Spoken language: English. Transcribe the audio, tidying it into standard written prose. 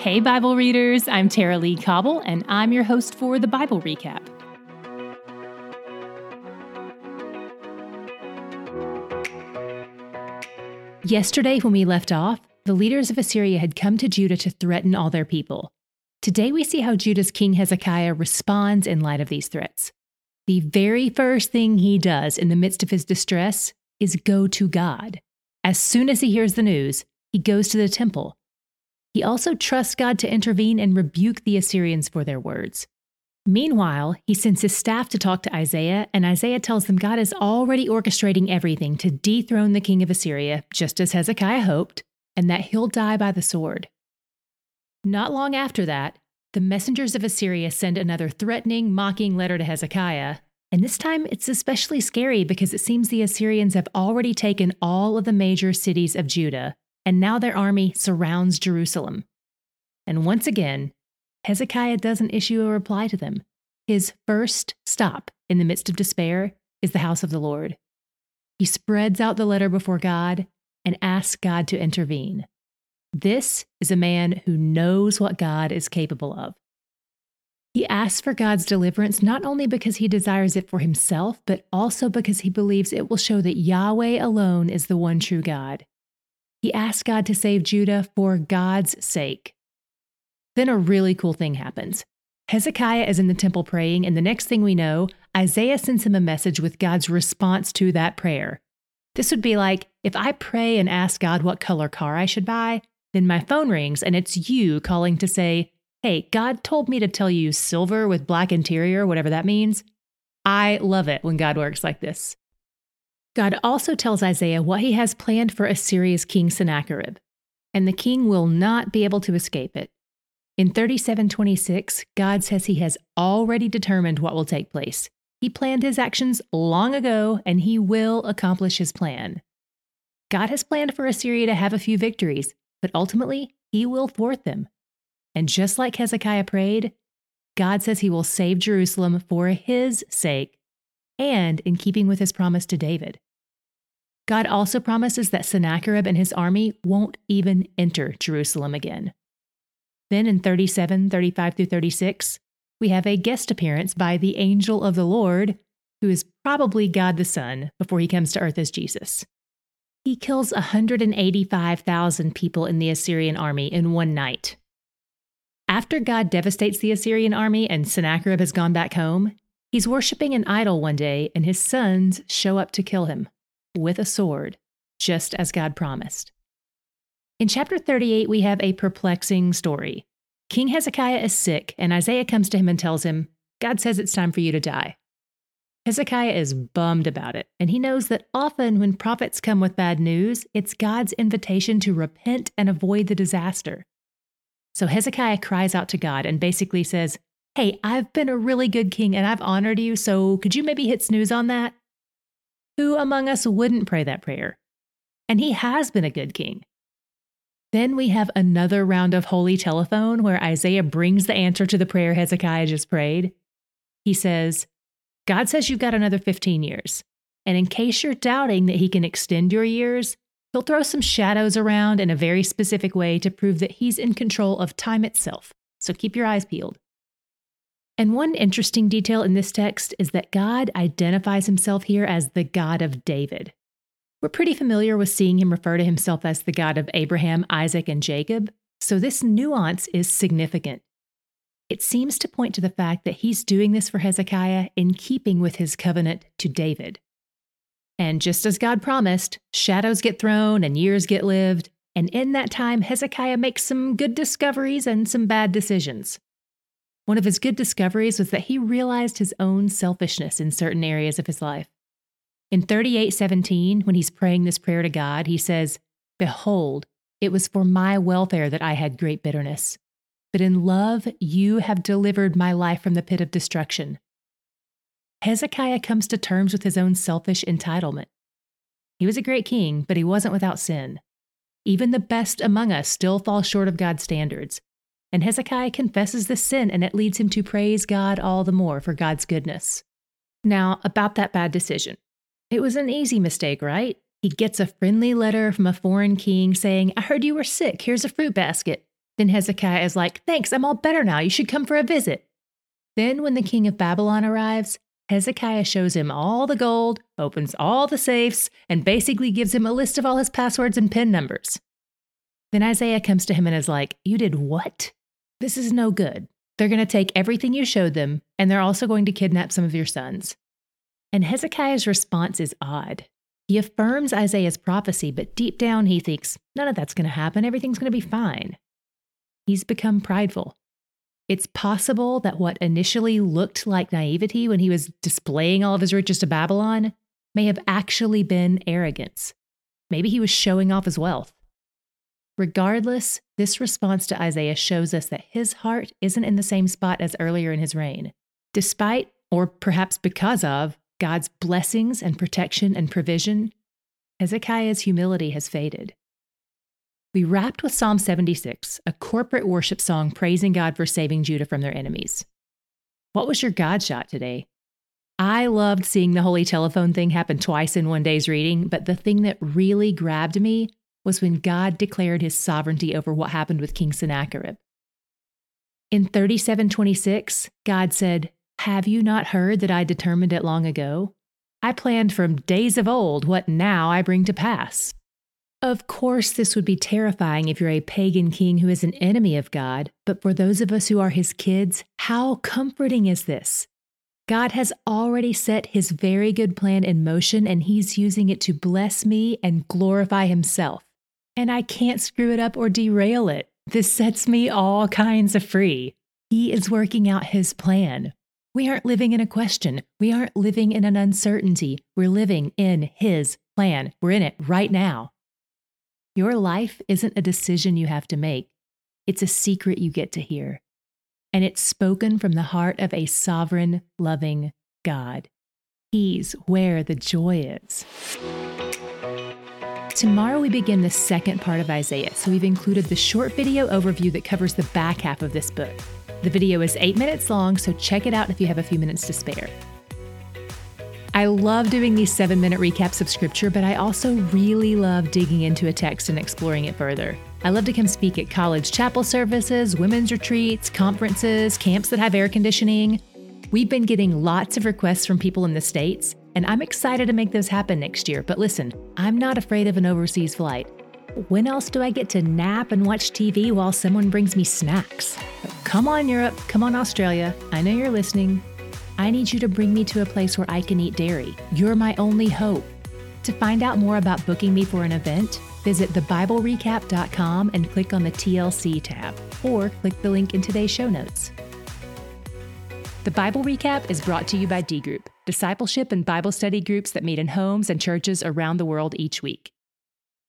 Hey, Bible readers, I'm Tara Lee Cobble, and I'm your host for the Bible Recap. Yesterday, when we left off, the leaders of Assyria had come to Judah to threaten all their people. Today, we see how Judah's king Hezekiah responds in light of these threats. The very first thing he does in the midst of his distress is go to God. As soon as he hears the news, he goes to the temple. He also trusts God to intervene and rebuke the Assyrians for their words. Meanwhile, he sends his staff to talk to Isaiah, and Isaiah tells them God is already orchestrating everything to dethrone the king of Assyria, just as Hezekiah hoped, and that he'll die by the sword. Not long after that, the messengers of Assyria send another threatening, mocking letter to Hezekiah, and this time it's especially scary because it seems the Assyrians have already taken all of the major cities of Judah, and now their army surrounds Jerusalem. And once again, Hezekiah doesn't issue a reply to them. His first stop in the midst of despair is the house of the Lord. He spreads out the letter before God and asks God to intervene. This is a man who knows what God is capable of. He asks for God's deliverance not only because he desires it for himself, but also because he believes it will show that Yahweh alone is the one true God. He asks God to save Judah for God's sake. Then a really cool thing happens. Hezekiah is in the temple praying, and the next thing we know, Isaiah sends him a message with God's response to that prayer. This would be like, if I pray and ask God what color car I should buy, then my phone rings and it's you calling to say, hey, God told me to tell you silver with black interior, whatever that means. I love it when God works like this. God also tells Isaiah what he has planned for Assyria's king Sennacherib, and the king will not be able to escape it. In 37:26, God says he has already determined what will take place. He planned his actions long ago, and he will accomplish his plan. God has planned for Assyria to have a few victories, but ultimately, he will thwart them. And just like Hezekiah prayed, God says he will save Jerusalem for his sake and in keeping with his promise to David. God also promises that Sennacherib and his army won't even enter Jerusalem again. Then in 37:35-36, we have a guest appearance by the angel of the Lord, who is probably God the Son before he comes to earth as Jesus. He kills 185,000 people in the Assyrian army in one night. After God devastates the Assyrian army and Sennacherib has gone back home, he's worshiping an idol one day and his sons show up to kill him with a sword, just as God promised. In chapter 38, we have a perplexing story. King Hezekiah is sick, and Isaiah comes to him and tells him, God says it's time for you to die. Hezekiah is bummed about it, and he knows that often when prophets come with bad news, it's God's invitation to repent and avoid the disaster. So Hezekiah cries out to God and basically says, hey, I've been a really good king and I've honored you, so could you maybe hit snooze on that? Who among us wouldn't pray that prayer? And he has been a good king. Then we have another round of holy telephone where Isaiah brings the answer to the prayer Hezekiah just prayed. He says, God says you've got another 15 years. And in case you're doubting that he can extend your years, he'll throw some shadows around in a very specific way to prove that he's in control of time itself. So keep your eyes peeled. And one interesting detail in this text is that God identifies himself here as the God of David. We're pretty familiar with seeing him refer to himself as the God of Abraham, Isaac, and Jacob, so this nuance is significant. It seems to point to the fact that he's doing this for Hezekiah in keeping with his covenant to David. And just as God promised, shadows get thrown and years get lived, and in that time, Hezekiah makes some good discoveries and some bad decisions. One of his good discoveries was that he realized his own selfishness in certain areas of his life. In 38:17, when he's praying this prayer to God, he says, Behold, it was for my welfare that I had great bitterness. But in love, you have delivered my life from the pit of destruction. Hezekiah comes to terms with his own selfish entitlement. He was a great king, but he wasn't without sin. Even the best among us still fall short of God's standards. And Hezekiah confesses this sin, and it leads him to praise God all the more for God's goodness. Now, about that bad decision. It was an easy mistake, right? He gets a friendly letter from a foreign king saying, I heard you were sick, here's a fruit basket. Then Hezekiah is like, "Thanks, I'm all better now. You should come for a visit." Then when the king of Babylon arrives, Hezekiah shows him all the gold, opens all the safes, and basically gives him a list of all his passwords and PIN numbers. Then Isaiah comes to him and is like, "You did what? This is no good. They're going to take everything you showed them, and they're also going to kidnap some of your sons." And Hezekiah's response is odd. He affirms Isaiah's prophecy, but deep down he thinks, none of that's going to happen. Everything's going to be fine. He's become prideful. It's possible that what initially looked like naivety when he was displaying all of his riches to Babylon may have actually been arrogance. Maybe he was showing off his wealth. Regardless, this response to Isaiah shows us that his heart isn't in the same spot as earlier in his reign. Despite, or perhaps because of, God's blessings and protection and provision, Hezekiah's humility has faded. We wrapped with Psalm 76, a corporate worship song praising God for saving Judah from their enemies. What was your God shot today? I loved seeing the holy telephone thing happen twice in one day's reading, but the thing that really grabbed me was when God declared his sovereignty over what happened with King Sennacherib. In 37:26, God said, "Have you not heard that I determined it long ago? I planned from days of old what now I bring to pass." Of course, this would be terrifying if you're a pagan king who is an enemy of God, but for those of us who are his kids, how comforting is this? God has already set his very good plan in motion, and he's using it to bless me and glorify himself. And I can't screw it up or derail it. This sets me all kinds of free. He is working out his plan. We aren't living in a question. We aren't living in an uncertainty. We're living in his plan. We're in it right now. Your life isn't a decision you have to make. It's a secret you get to hear. And it's spoken from the heart of a sovereign, loving God. He's where the joy is. Tomorrow we begin the second part of Isaiah, so we've included the short video overview that covers the back half of this book. The video is 8 minutes long, so check it out if you have a few minutes to spare. I love doing these 7-minute recaps of scripture, but I also really love digging into a text and exploring it further. I love to come speak at college chapel services, women's retreats, conferences, camps that have air conditioning. We've been getting lots of requests from people in the States, and I'm excited to make those happen next year. But listen, I'm not afraid of an overseas flight. When else do I get to nap and watch TV while someone brings me snacks? Come on, Europe. Come on, Australia. I know you're listening. I need you to bring me to a place where I can eat dairy. You're my only hope. To find out more about booking me for an event, visit thebiblerecap.com and click on the TLC tab, or click the link in today's show notes. The Bible Recap is brought to you by D Group, discipleship and Bible study groups that meet in homes and churches around the world each week.